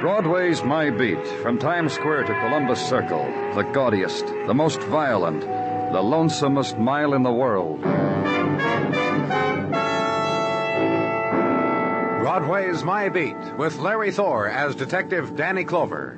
Broadway's My Beat, from Times Square to Columbus Circle, the gaudiest, the most violent, the lonesomest mile in the world. Broadway's My Beat, with Larry Thor as Detective Danny Clover.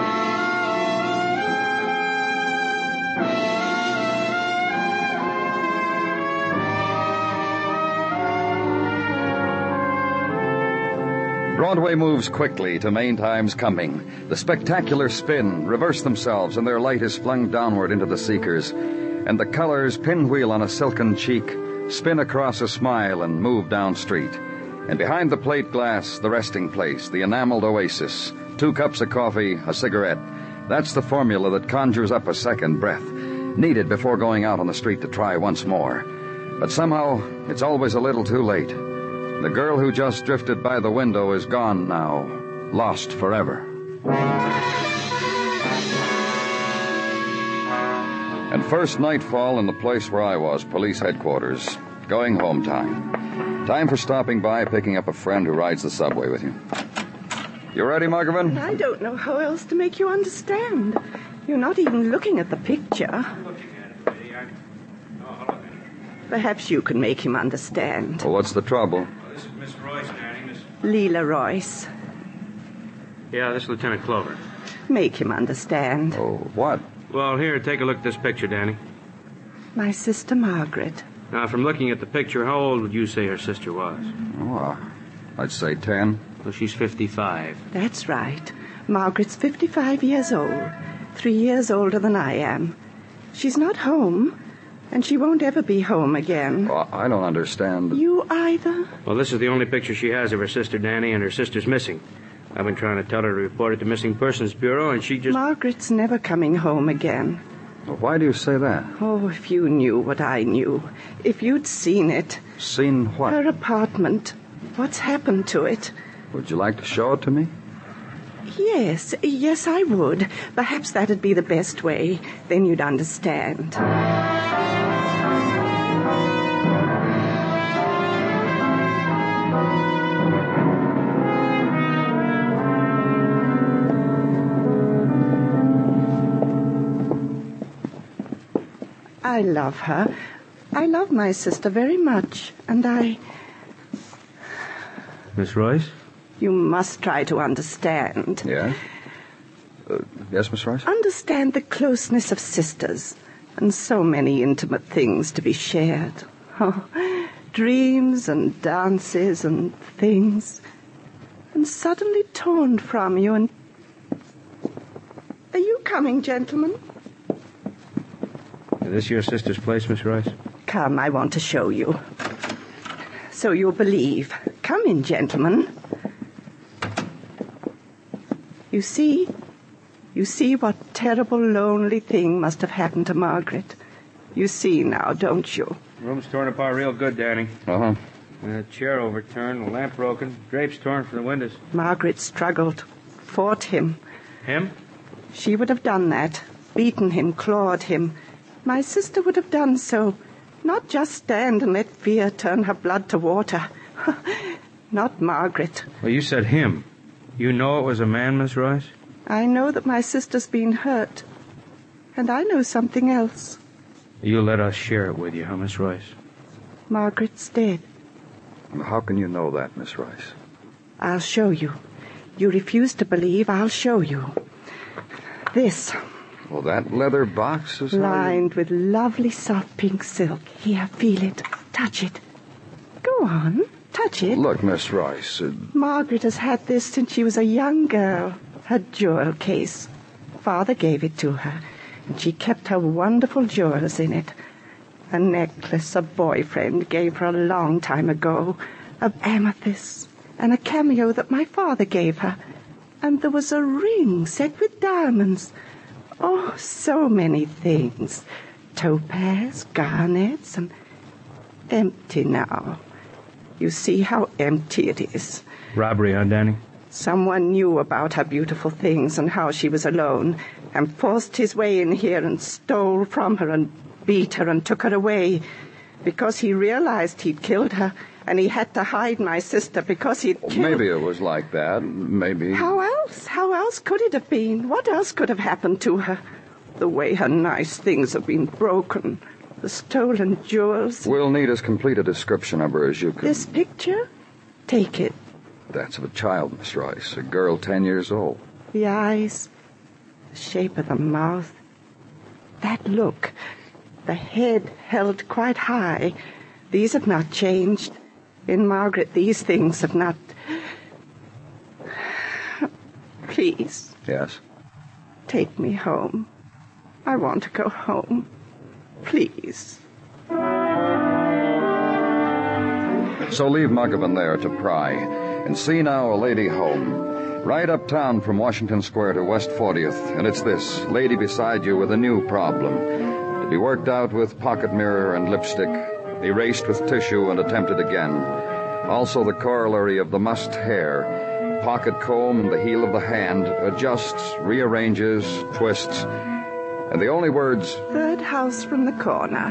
Broadway moves quickly to main time's coming. The spectacular spin reverse themselves, and their light is flung downward into the seekers. And the colors, pinwheel on a silken cheek, spin across a smile and move down street. And behind the plate glass, the resting place, the enameled oasis, 2 cups of coffee, a cigarette. That's the formula that conjures up a second breath, needed before going out on the street to try once more. But somehow, it's always a little too late. The girl who just drifted by the window is gone now, lost forever. And first nightfall in the place where I was, police headquarters. Going home time. Time for stopping by, picking up a friend who rides the subway with you. You ready, Margaret? I don't know how else to make you understand. You're not even looking at the picture. Perhaps you can make him understand. Well, what's the trouble? This is Miss Royce, Danny. Leela Royce. Yeah, this is Lieutenant Clover. Make him understand. Oh, what? Well, here, take a look at this picture, Danny. My sister Margaret. Now, from looking at the picture, how old would you say her sister was? Oh, I'd say 10. Well, she's 55. That's right. Margaret's 55 years old. 3 years older than I am. She's not home, and she won't ever be home again. Oh, I don't understand. You either? Well, this is the only picture she has of her sister, Danny, and her sister's missing. I've been trying to tell her to report it to Missing Persons Bureau, and she just... Margaret's never coming home again. Well, why do you say that? Oh, if you knew what I knew. If you'd seen it. Seen what? Her apartment. What's happened to it? Would you like to show it to me? Yes, I would. Perhaps that'd be the best way. Then you'd understand. I love her. I love my sister very much, and I... Miss Royce? You must try to understand. Yes? Yes, Miss Rice? Understand the closeness of sisters, and so many intimate things to be shared. Oh, dreams and dances and things, and suddenly torn from you, and... Are you coming, gentlemen? Is this your sister's place, Miss Royce? Come, I want to show you. So you'll believe. Come in, gentlemen. You see what terrible, lonely thing must have happened to Margaret. You see now, don't you? Room's torn apart real good, Danny. Uh-huh. Chair overturned, lamp broken, drapes torn from the windows. Margaret struggled, fought him. Him? She would have done that, beaten him, clawed him. My sister would have done so, not just stand and let fear turn her blood to water. Not Margaret. Well, you said him. You know it was a man, Miss Royce? I know that my sister's been hurt, and I know something else. You let us share it with you, huh, Miss Royce? Margaret's dead. How can you know that, Miss Rice? I'll show you. You refuse to believe, I'll show you. This... Well, that leather box is... lined with lovely soft pink silk. Here, feel it. Touch it. Go on, touch it. Look, Miss Rice... Margaret has had this since she was a young girl. Her jewel case. Father gave it to her, and she kept her wonderful jewels in it. A necklace a boyfriend gave her a long time ago, of amethyst, and a cameo that my father gave her. And there was a ring set with diamonds. Oh, so many things. Topaz, garnets, and... empty now. You see how empty it is. Robbery, huh, Danny? Someone knew about her beautiful things and how she was alone, and forced his way in here and stole from her and beat her and took her away. because he realized he'd killed her, and he had to hide my sister because he'd killed... Maybe it was like that. Maybe... How else? How else could it have been? What else could have happened to her? The way her nice things have been broken. The stolen jewels. We'll need as complete a description of her as you can. This picture? Take it. That's of a child, Miss Royce. A girl 10 years old. The eyes. The shape of the mouth. That look. The head held quite high. These have not changed. In Margaret, these things have not... Please. Yes? Take me home. I want to go home. Please. So leave Muggavan there to pry, and see now a lady home. Right uptown from Washington Square to West 40th, and it's this, lady beside you with a new problem. To be worked out with pocket mirror and lipstick, erased with tissue and attempted again. Also the corollary of the mussed hair, pocket comb and the heel of the hand, adjusts, rearranges, twists, and the only words... Third house from the corner.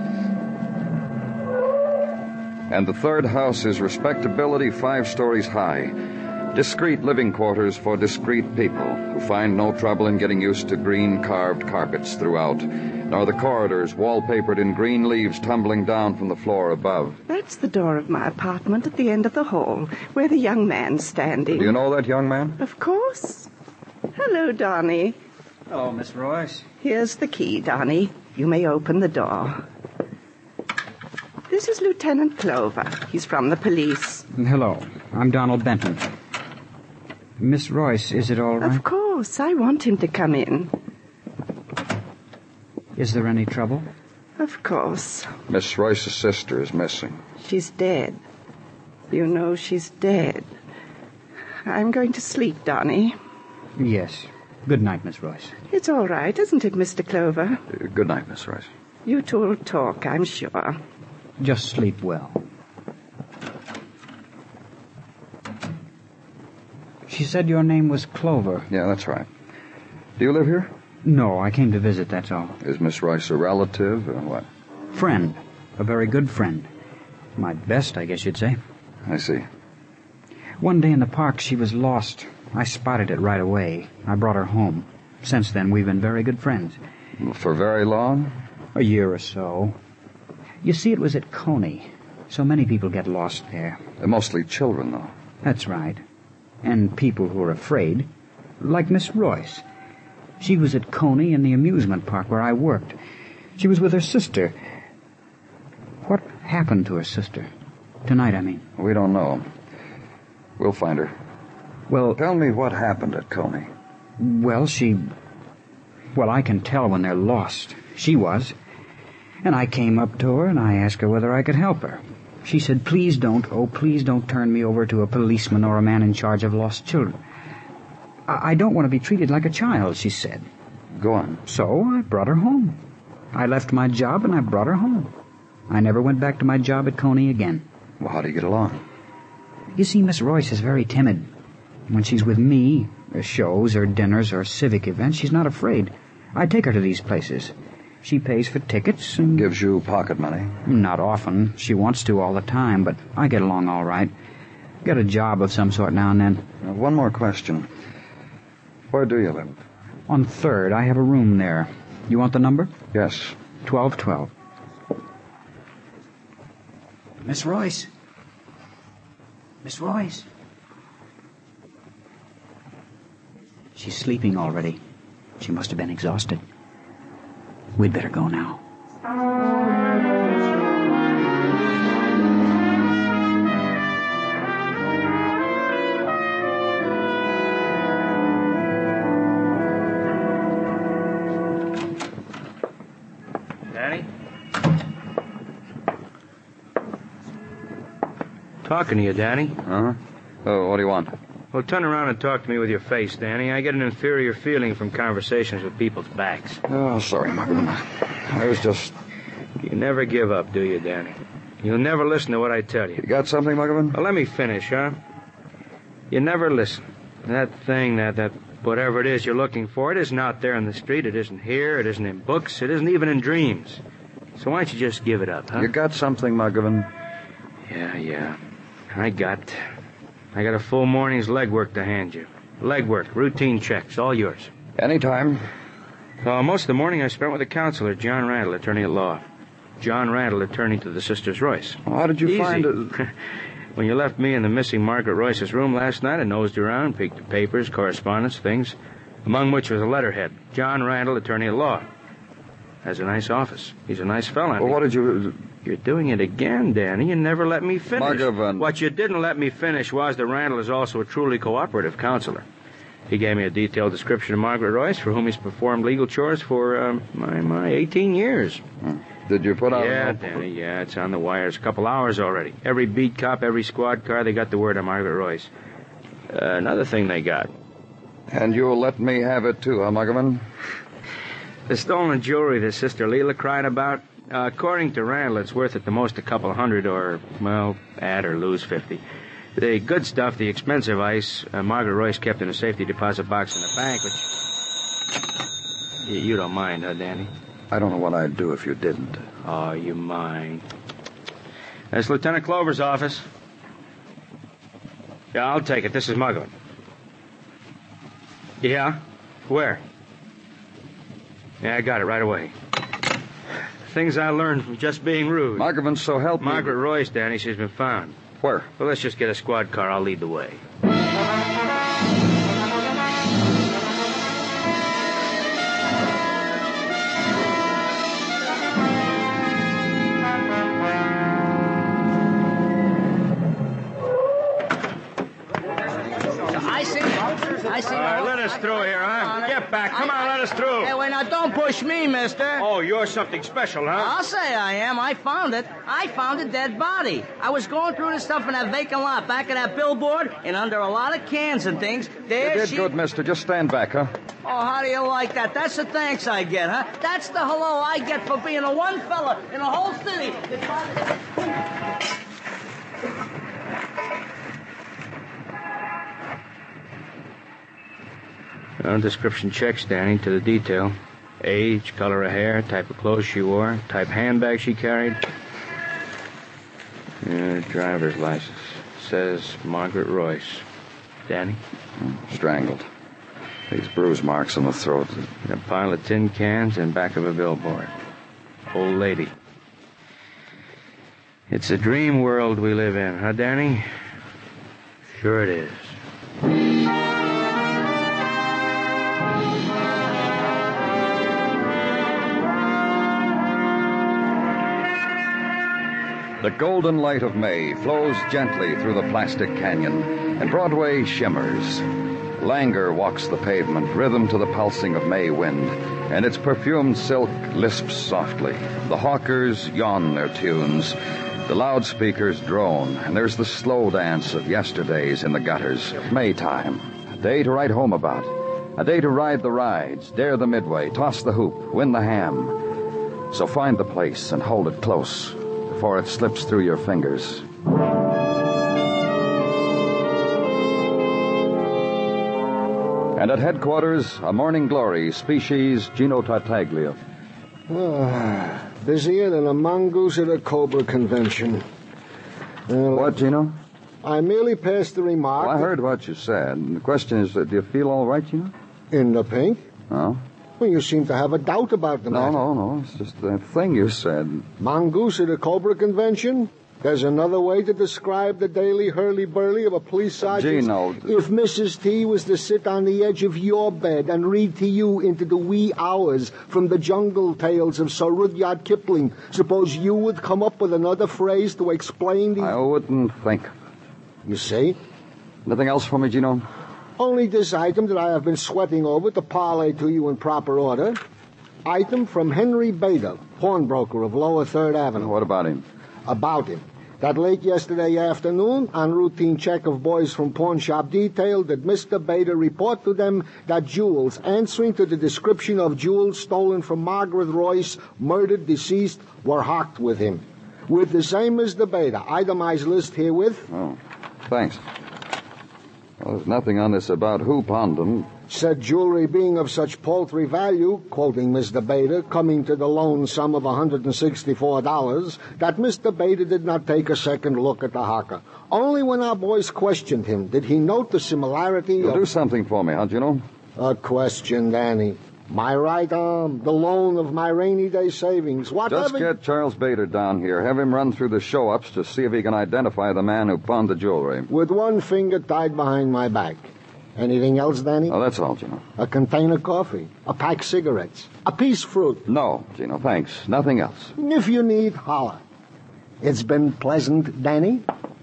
And the third house is respectability 5 stories high. Discreet living quarters for discreet people who find no trouble in getting used to green carved carpets throughout, nor the corridors wallpapered in green leaves tumbling down from the floor above. That's the door of my apartment at the end of the hall, where the young man's standing. Do you know that young man? Of course. Hello, Donnie. Hello, Miss Royce. Here's the key, Donnie. You may open the door. This is Lieutenant Clover. He's from the police. Hello. I'm Donald Benton. Miss Royce, is it all right? Of course. I want him to come in. Is there any trouble? Of course. Miss Royce's sister is missing. She's dead. You know she's dead. I'm going to sleep, Donnie. Yes. Good night, Miss Royce. It's all right, isn't it, Mr. Clover? Good night, Miss Royce. You two will talk, I'm sure. Just sleep well. She said your name was Clover. Yeah, that's right. Do you live here? No, I came to visit, that's all. Is Miss Royce a relative or what? Friend. A very good friend. My best, I guess you'd say. I see. One day in the park, she was lost. I spotted it right away. I brought her home. Since then, we've been very good friends. For very long? A year or so. You see, it was at Coney. So many people get lost there. Mostly children, though. That's right. And people who are afraid. Like Miss Royce. She was at Coney in the amusement park where I worked. She was with her sister. What happened to her sister? Tonight, I mean. We don't know. We'll find her. Well, Tell me what happened at Coney. Well, I can tell when they're lost. She was. And I came up to her and I asked her whether I could help her. She said, please don't turn me over to a policeman or a man in charge of lost children. I don't want to be treated like a child, she said. Go on. So I brought her home. I left my job and I brought her home. I never went back to my job at Coney again. Well, how do you get along? You see, Miss Royce is very timid. When she's with me, at shows or dinners or civic events, she's not afraid. I take her to these places. She pays for tickets and... Gives you pocket money? Not often. She wants to all the time, but I get along all right. Get a job of some sort now and then. One more question. Where do you live? On 3rd, I have a room there. You want the number? Yes. 1212. Miss Royce. Miss Royce. She's sleeping already. She must have been exhausted. We'd better go now. Danny? Talking to you, Danny. Uh-huh. Oh, what do you want? Well, turn around and talk to me with your face, Danny. I get an inferior feeling from conversations with people's backs. Oh, sorry, Margaret. I was just... You never give up, do you, Danny? You'll never listen to what I tell you. You got something, Muggavan? Well, let me finish, huh? You never listen. That thing, that whatever it is you're looking for, it isn't out there in the street. It isn't here. It isn't in books. It isn't even in dreams. So why don't you just give it up, huh? You got something, Muggavan? Yeah. I got a full morning's legwork to hand you. Legwork, routine checks, all yours. Anytime. Most of the morning I spent with a counselor, John Randall, attorney at law. John Randall, attorney to the Sisters Royce. Well, how did you find it? When you left me in the missing Margaret Royce's room last night, I nosed around, peeked at papers, correspondence, things, among which was a letterhead. John Randall, attorney at law. Has a nice office. He's a nice fella. Well, what did you... You're doing it again, Danny. You never let me finish. Muggavan. What you didn't let me finish was that Randall is also a truly cooperative counselor. He gave me a detailed description of Margaret Royce, for whom he's performed legal chores for, my 18 years. Did you put out... Yeah, Danny, yeah, it's on the wires. A couple hours already. Every beat cop, every squad car, they got the word on Margaret Royce. Another thing they got. And you'll let me have it, too, huh, Muggavan? The stolen jewelry that Sister Leela cried about, according to Randall, it's worth at the most a couple $100 or, well, add or lose 50. The good stuff, the expensive ice, Margaret Royce kept in a safety deposit box in the bank, which... You don't mind, huh, Danny? I don't know what I'd do if you didn't. Oh, you mind. That's Lieutenant Clover's office. Yeah, I'll take it. This is Muggavan. Yeah? Where? Yeah, I got it right away. Things I learned from just being rude. Muggavan, so help me. Margaret Royce, Danny, she's been found. Where? Well, let's just get a squad car. I'll lead the way. I see. All right, let us through here, huh? Get back. Come on, let us through. Hey, wait, now, don't push me, mister. Oh, you're something special, huh? I'll say I am. I found it. I found a dead body. I was going through the stuff in that vacant lot back of that billboard, and under a lot of cans and things, there You did good, mister. Just stand back, huh? Oh, how do you like that? That's the thanks I get, huh? That's the hello I get for being the one fella in the whole city. Description checks, Danny, to the detail. Age, color of hair, type of clothes she wore, type handbag she carried. Driver's license. Says Margaret Royce. Danny? Strangled. These bruise marks on the throat. A pile of tin cans in back of a billboard. Old lady. It's a dream world we live in, huh, Danny? Sure it is. The golden light of May flows gently through the plastic canyon, and Broadway shimmers. Languor walks the pavement, rhythm to the pulsing of May wind, and its perfumed silk lisps softly. The hawkers yawn their tunes. The loudspeakers drone, and there's the slow dance of yesterdays in the gutters. Maytime, a day to write home about. A day to ride the rides, dare the midway, toss the hoop, win the ham. So find the place and hold it close before it slips through your fingers. And at headquarters, a morning glory, species Gino Tartaglia. Busier than a mongoose at a Cobra convention. What, Gino? I merely passed the remark... Well, I heard what you said. The question is, do you feel all right, Gino? In the pink? No. Well, you seem to have a doubt about the matter. No. It's just that thing you said. Mongoose at a Cobra convention? There's another way to describe the daily hurly-burly of a police sergeant. Gino... If Mrs. T was to sit on the edge of your bed and read to you into the wee hours from the jungle tales of Sir Rudyard Kipling, suppose you would come up with another phrase to explain the... I wouldn't think. You see? Nothing else for me, Gino? Only this item that I have been sweating over to parlay to you in proper order. Item from Henry Bader, pawnbroker of Lower 3rd Avenue. What about him? About him. That late yesterday afternoon, on routine check of boys from pawn shop detail, that Mr. Bader report to them that jewels answering to the description of jewels stolen from Margaret Royce, murdered, deceased, were hocked with him. With the same as the Bader. Itemized list herewith. Oh, thanks. Well, there's nothing on this about who pawned them. Said jewelry being of such paltry value, quoting Mr. Bader, coming to the loan sum of $164, that Mr. Bader did not take a second look at the hawker. Only when our boys questioned him did he note the similarity You'll of... do something for me, huh, Gino? A question, Danny. My right arm, the loan of my rainy day savings, whatever... Just get Charles Bader down here. Have him run through the show-ups to see if he can identify the man who pawned the jewelry. With one finger tied behind my back. Anything else, Danny? Oh, that's all, Gino. A container of coffee, a pack of cigarettes, a piece of fruit. No, Gino, thanks. Nothing else. If you need, holler. It's been pleasant, Danny.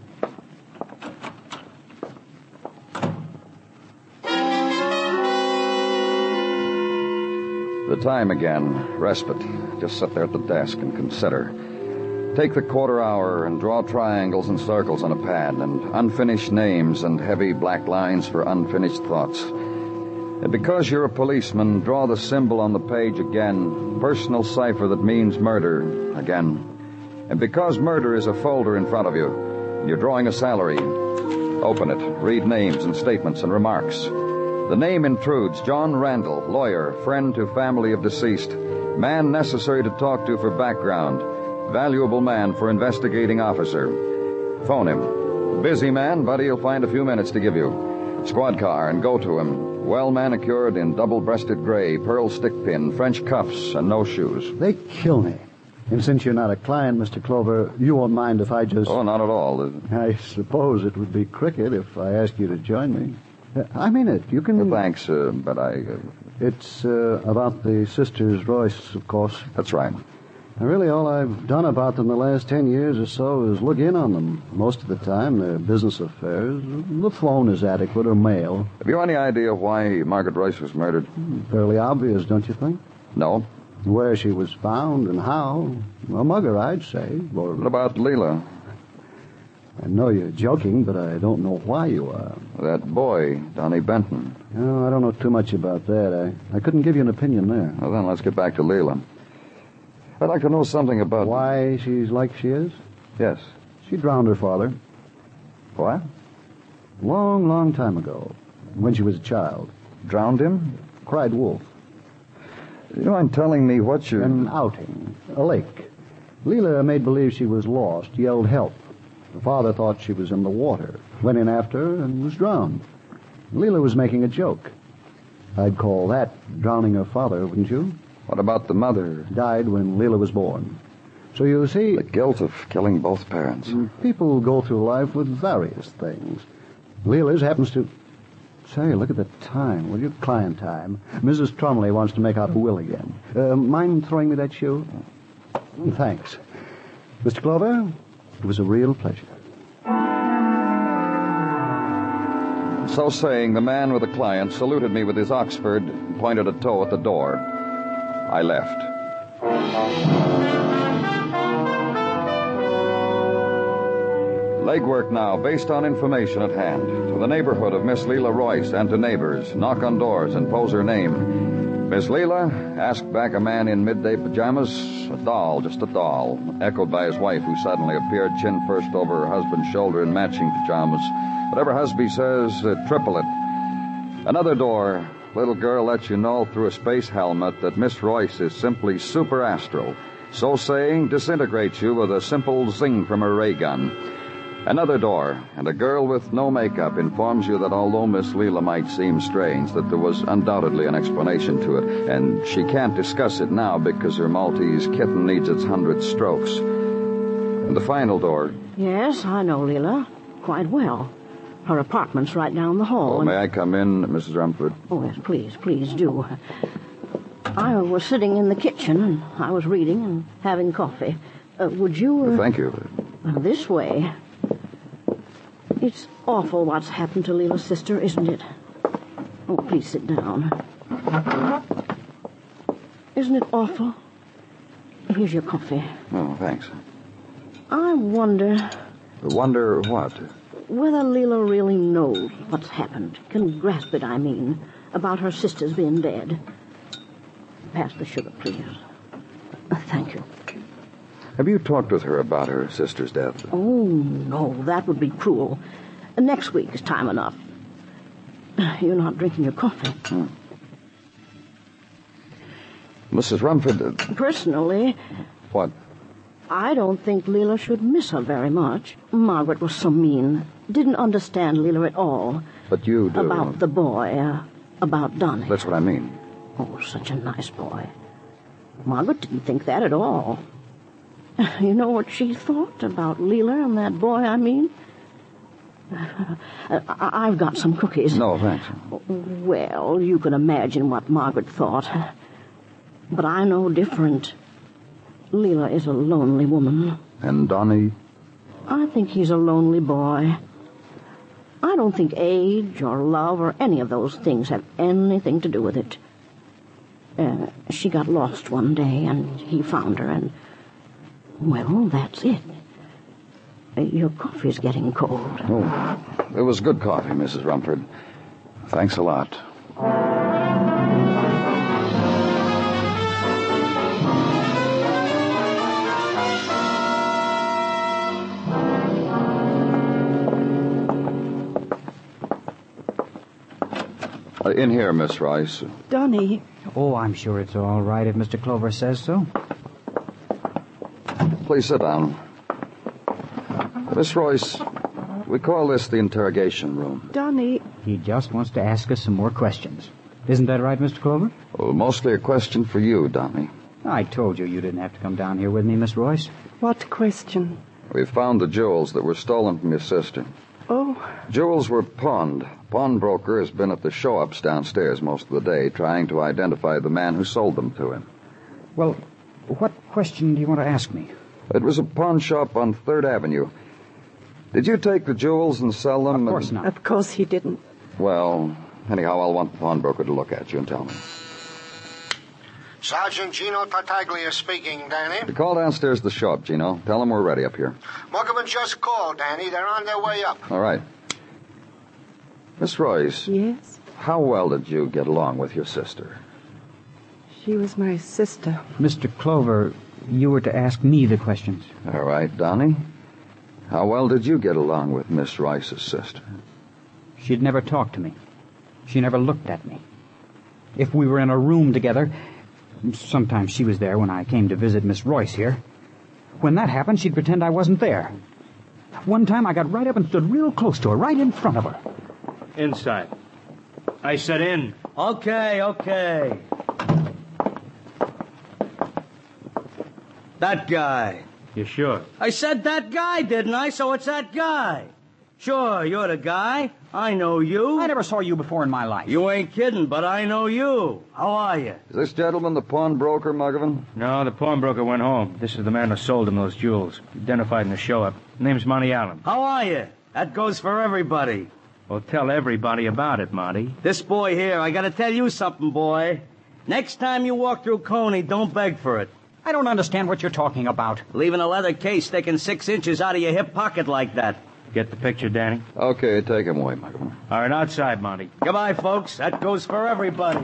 The time again. Respite. Just sit there at the desk and consider. Take the quarter hour and draw triangles and circles on a pad and unfinished names and heavy black lines for unfinished thoughts. And because you're a policeman, draw the symbol on the page again, personal cipher that means murder again. And because murder is a folder in front of you, and you're drawing a salary, open it, read names and statements and remarks. The name intrudes: John Randall, lawyer, friend to family of deceased, man necessary to talk to for background, valuable man for investigating officer. Phone him. Busy man, but he'll find a few minutes to give you. Squad car and go to him. Well manicured in double-breasted gray, pearl stick pin, French cuffs, and no shoes. They kill me. And since you're not a client, Mr. Clover, you won't mind if I just... Oh, not at all. I suppose it would be cricket if I asked you to join me. I mean it. You can... Thanks, but I... It's about the Sisters Royce, of course. That's right. Really, all I've done about them the last 10 years or so is look in on them. Most of the time, they're business affairs. The phone is adequate or mail. Have you any idea why Margaret Royce was murdered? Fairly obvious, don't you think? No. Where she was found and how. A mugger, I'd say. Or... What about Leela? I know you're joking, but I don't know why you are. That boy, Donnie Benton. No, I don't know too much about that. I couldn't give you an opinion there. Well, then let's get back to Leela. I'd like to know something about... Why she's like she is? Yes. She drowned her father. What? Long, long time ago, when she was a child. Drowned him? Cried wolf. You mind telling me what you... An outing. A lake. Leela made believe she was lost, yelled help. Her father thought she was in the water, went in after her, and was drowned. Leela was making a joke. I'd call that drowning her father, wouldn't you? What about the mother? Died when Leela was born. So you see... The guilt of killing both parents. People go through life with various things. Leela's happens to... Say, look at the time. Will you? Client time. Mrs. Trumley wants to make out a will again. Mind throwing me that shoe? Thanks. Mr. Clover, it was a real pleasure. So saying, the man with the client saluted me with his Oxford and pointed a toe at the door. I left. Legwork now, based on information at hand. To the neighborhood of Miss Leela Royce and to neighbors. Knock on doors and pose her name. Miss Leela, asked back a man in midday pajamas. A doll, just a doll. Echoed by his wife, who suddenly appeared chin first over her husband's shoulder in matching pajamas. Whatever husband says, triple it. Another door. Little girl lets you know through a space helmet that Miss Royce is simply super astral. So saying, disintegrates you with a simple zing from her ray gun. Another door, and a girl with no makeup informs you that although Miss Leela might seem strange, that there was undoubtedly an explanation to it, and she can't discuss it now because her Maltese kitten needs its 100 strokes. And the final door. Yes, I know Leela quite well. Her apartment's right down the hall. Oh, may I come in, Mrs. Rumford? Oh, yes, please do. I was sitting in the kitchen, and I was reading and having coffee. Would you... Thank you. This way. It's awful what's happened to Leela's sister, isn't it? Oh, please sit down. Isn't it awful? Here's your coffee. Oh, thanks. I wonder... Wonder what? Whether Leela really knows what's happened. Can grasp it, I mean, about her sister's being dead. Pass the sugar, please. Thank you. Have you talked with her about her sister's death? Oh, no, that would be cruel. Next week is time enough. You're not drinking your coffee. Mrs. Rumford... Personally, What? I don't think Leela should miss her very much. Margaret was so mean. Didn't understand Leela at all. But you do. About the boy, about Donnie. That's what I mean. Oh, such a nice boy. Margaret didn't think that at all. You know what she thought about Leela and that boy, I mean? I've got some cookies. No, thanks. Well, you can imagine what Margaret thought. But I know different. Leela is a lonely woman. And Donnie? I think he's a lonely boy. I don't think age or love or any of those things have anything to do with it. She got lost one day, and he found her, and... Well, that's it. Your coffee's getting cold. Oh, it was good coffee, Mrs. Rumford. Thanks a lot. In here, Miss Rice. Donnie, Oh, I'm sure it's all right if Mr. Clover says so. Please sit down. Miss Royce, we call this the interrogation room. Donnie, He just wants to ask us some more questions. Isn't that right, Mr. Clover? Well, mostly a question for you, Donnie. I told you didn't have to come down here with me, Miss Royce. what question? We found the jewels that were stolen from your sister. Oh, Jewels were pawned. Pawnbroker has been at the show-ups downstairs most of the day, trying to identify the man who sold them to him. Well, what question do you want to ask me? It was a pawn shop on 3rd Avenue. Did you take the jewels and sell them? Of course not. of course he didn't. Well, anyhow, I'll want the pawnbroker to look at you and tell me. Sergeant Gino Tartaglia speaking, Danny. Call downstairs to the show-up, Gino. Tell them we're ready up here. Muggavan just called, Danny. They're on their way up. All right. Miss Royce, Yes? how well did you get along with your sister? She was my sister. Mr. Clover, you were to ask me the questions. All right, Donnie. How well did you get along with Miss Rice's sister? She'd never talked to me. She never looked at me. If we were in a room together, sometimes she was there when I came to visit Miss Royce here. When that happened, she'd pretend I wasn't there. One time I got right up and stood real close to her, right in front of her. Inside. I said in. Okay. That guy. You sure? I said that guy, didn't I? So it's that guy. Sure, you're the guy. I know you. I never saw you before in my life. You ain't kidding, but I know you. How are you? Is this gentleman the pawnbroker, Muggavan? No, the pawnbroker went home. This is the man who sold him those jewels. Identified in the show-up. Name's Monty Allen. How are you? That goes for everybody. Well, tell everybody about it, Monty. This boy here, I gotta tell you something, boy. Next time you walk through Coney, don't beg for it. I don't understand what you're talking about. Leaving a leather case sticking 6 inches out of your hip pocket like that. Get the picture, Danny? Okay, take him away, Muggavan. All right, outside, Monty. Goodbye, folks. That goes for everybody.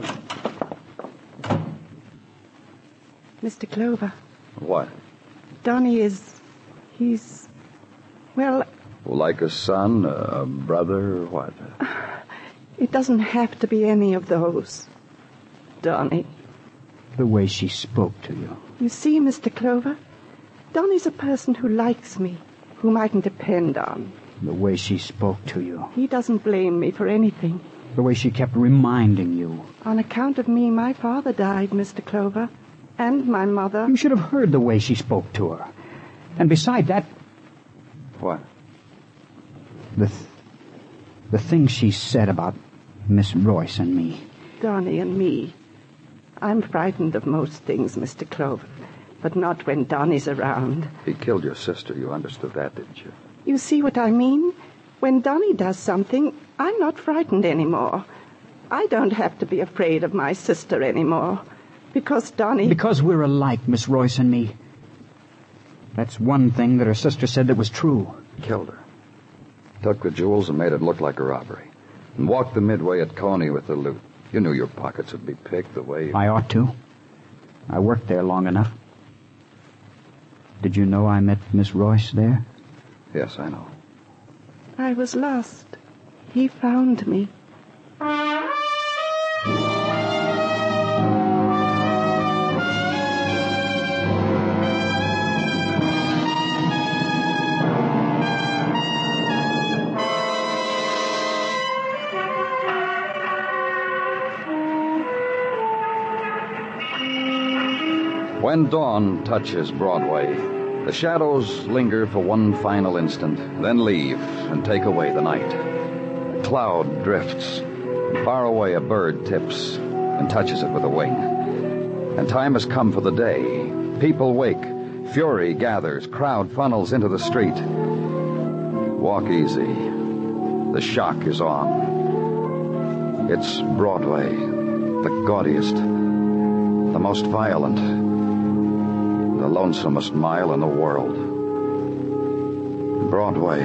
Mr. Clover, What? Donnie he's... Well, Like a son, a brother, or what? it doesn't have to be any of those. Donnie. The way she spoke to you. You see, Mr. Clover, Donnie's a person who likes me, whom I can depend on. The way she spoke to you. He doesn't blame me for anything. The way she kept reminding you. On account of me, my father died, Mr. Clover, and my mother. You should have heard the way she spoke to her. And beside that, What? the things she said about Miss Royce and me. Donnie and me. I'm frightened of most things, Mr. Clover, but not when Donnie's around. He killed your sister. You understood that, didn't you? You see what I mean? When Donnie does something, I'm not frightened anymore. I don't have to be afraid of my sister anymore. Because Donnie... Because we're alike, Miss Royce and me. That's one thing that her sister said that was true. Killed her. Took the jewels and made it look like a robbery. And walked the midway at Coney with the loot. You knew your pockets would be picked the way... I ought to. I worked there long enough. Did you know I met Miss Royce there? Yes, I know. I was lost. He found me. When dawn touches Broadway, the shadows linger for one final instant, then leave and take away the night. A cloud drifts. Far away a bird tips and touches it with a wing. And time has come for the day. People wake. Fury gathers. Crowd funnels into the street. Walk easy. The shock is on. It's Broadway, the gaudiest, the most violent, the lonesomest mile in the world. Broadway,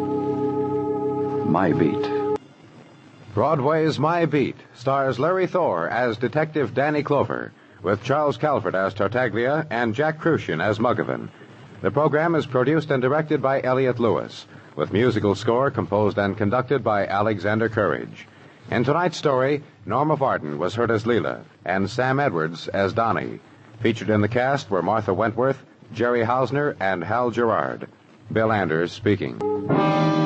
my beat. Broadway's My Beat stars Larry Thor as Detective Danny Clover, with Charles Calvert as Tartaglia and Jack Crucian as Muggavan. The program is produced and directed by Elliott Lewis, with musical score composed and conducted by Alexander Courage. In tonight's story, Norma Varden was heard as Leela and Sam Edwards as Donnie. Featured in the cast were Martha Wentworth, Jerry Hausner, and Hal Gerard. Bill Anders speaking.